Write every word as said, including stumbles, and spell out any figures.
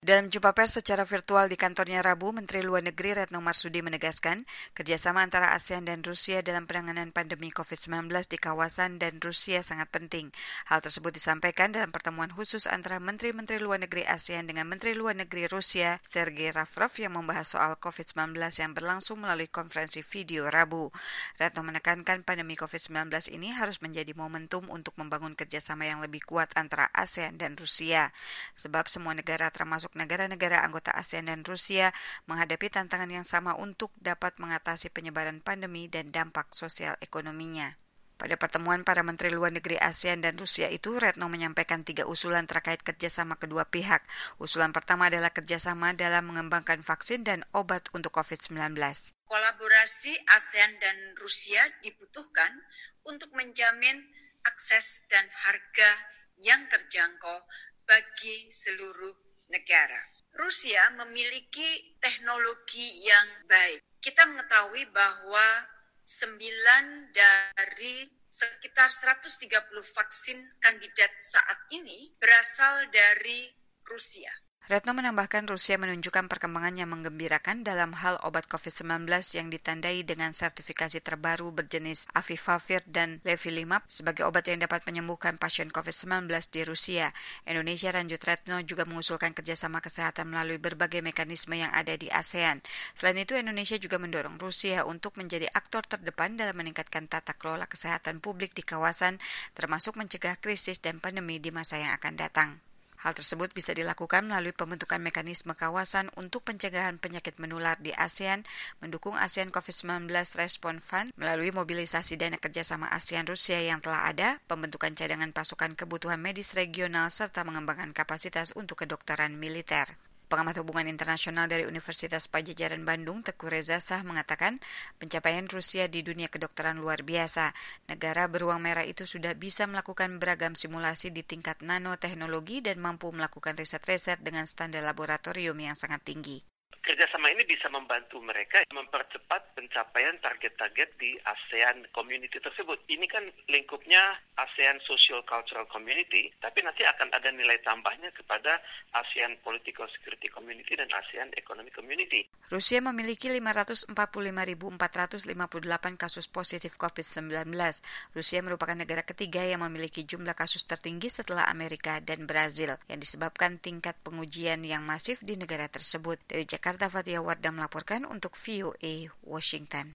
Dalam jumpa pers secara virtual di kantornya Rabu, Menteri Luar Negeri Retno Marsudi menegaskan kerjasama antara ASEAN dan Rusia dalam penanganan pandemi covid sembilan belas di kawasan dan Rusia sangat penting. Hal tersebut disampaikan dalam pertemuan khusus antara Menteri-Menteri Luar Negeri ASEAN dengan Menteri Luar Negeri Rusia, Sergei Lavrov, yang membahas soal covid sembilan belas yang berlangsung melalui konferensi video Rabu. Retno menekankan pandemi covid sembilan belas ini harus menjadi momentum untuk membangun kerjasama yang lebih kuat antara ASEAN dan Rusia. Sebab semua negara termasuk negara-negara anggota ASEAN dan Rusia menghadapi tantangan yang sama untuk dapat mengatasi penyebaran pandemi dan dampak sosial ekonominya. Pada pertemuan para Menteri Luar Negeri ASEAN dan Rusia itu, Retno menyampaikan tiga usulan terkait kerjasama kedua pihak. Usulan pertama adalah kerjasama dalam mengembangkan vaksin dan obat untuk covid sembilan belas. Kolaborasi ASEAN dan Rusia dibutuhkan untuk menjamin akses dan harga yang terjangkau bagi seluruh negara. Rusia memiliki teknologi yang baik. Kita mengetahui bahwa sembilan dari sekitar seratus tiga puluh vaksin kandidat saat ini berasal dari Rusia. Retno menambahkan Rusia menunjukkan perkembangan yang menggembirakan dalam hal obat covid sembilan belas yang ditandai dengan sertifikasi terbaru berjenis Avivavir dan Levilimab sebagai obat yang dapat menyembuhkan pasien covid sembilan belas di Rusia. Indonesia, lanjut Retno, juga mengusulkan kerjasama kesehatan melalui berbagai mekanisme yang ada di ASEAN. Selain itu, Indonesia juga mendorong Rusia untuk menjadi aktor terdepan dalam meningkatkan tata kelola kesehatan publik di kawasan, termasuk mencegah krisis dan pandemi di masa yang akan datang. Hal tersebut bisa dilakukan melalui pembentukan mekanisme kawasan untuk pencegahan penyakit menular di ASEAN, mendukung ASEAN covid sembilan belas Response Fund melalui mobilisasi dana kerjasama ASEAN-Rusia yang telah ada, pembentukan cadangan pasukan kebutuhan medis regional, serta mengembangkan kapasitas untuk kedokteran militer. Pengamat hubungan internasional dari Universitas Padjadjaran Bandung, Teguh Reza Shah, mengatakan pencapaian Rusia di dunia kedokteran luar biasa. Negara beruang merah itu sudah bisa melakukan beragam simulasi di tingkat nanoteknologi dan mampu melakukan riset-riset dengan standar laboratorium yang sangat tinggi. Kerjasama ini bisa membantu mereka mempercepat pencapaian target-target di ASEAN Community tersebut. Ini kan lingkupnya ASEAN Social Cultural Community, tapi nanti akan ada nilai tambahnya kepada ASEAN Political Security Community dan ASEAN Economic Community. Rusia memiliki lima ratus empat puluh lima ribu empat ratus lima puluh delapan kasus positif covid sembilan belas. Rusia merupakan negara ketiga yang memiliki jumlah kasus tertinggi setelah Amerika dan Brazil, yang disebabkan tingkat pengujian yang masif di negara tersebut. Dari Jakarta, Fatia Wardah melaporkan untuk V O A Washington.